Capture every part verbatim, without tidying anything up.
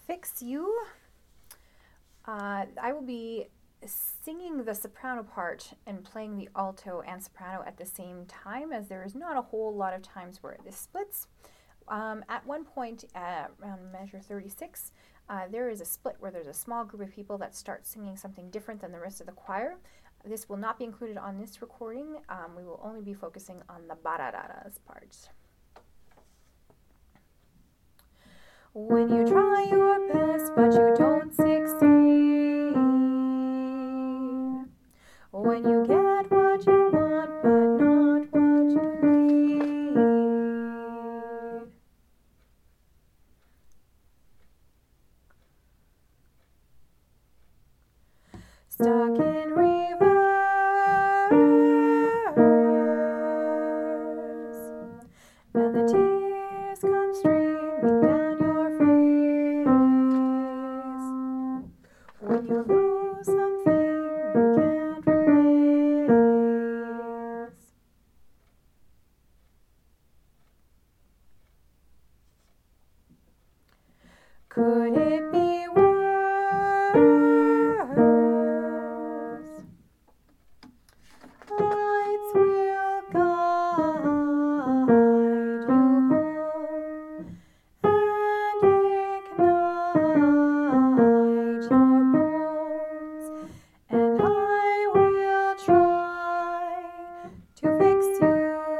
Fix You. Uh, I will be singing the soprano part and playing the alto and soprano at the same time, as there is not a whole lot of times where this splits. Um, at one point, uh, around measure thirty-six, uh, there is a split where there's a small group of people that start singing something different than the rest of the choir. This will not be included on this recording. Um, we will only be focusing on the barararas part. When you try your best but you don't succeed, when you get what you want but not what you need, stuck in reverse, and the tears come streaming down your face. When you lose something you can't replace. Could it be worse? Lights will guide you home and ignite your bones, and I will try to fix you.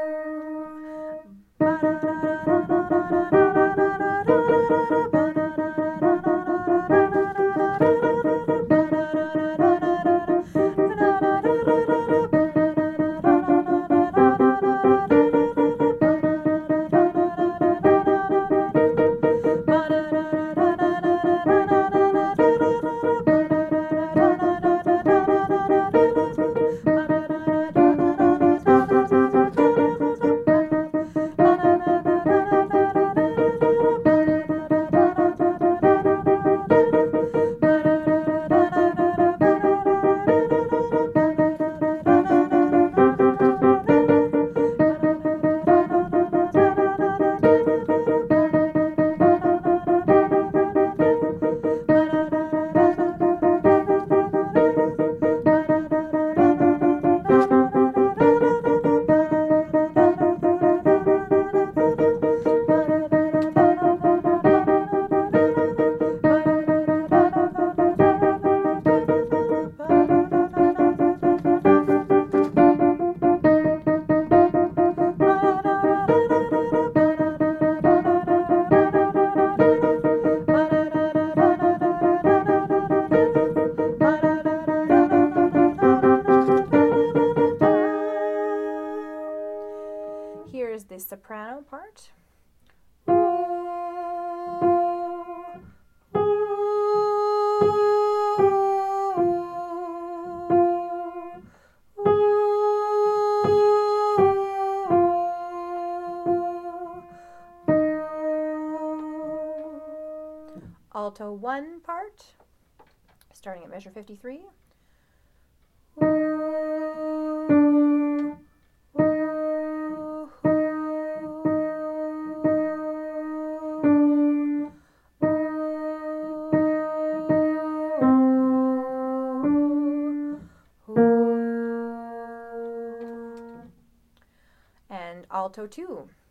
Here's the soprano part. Alto one part, starting at measure fifty-three. And alto two.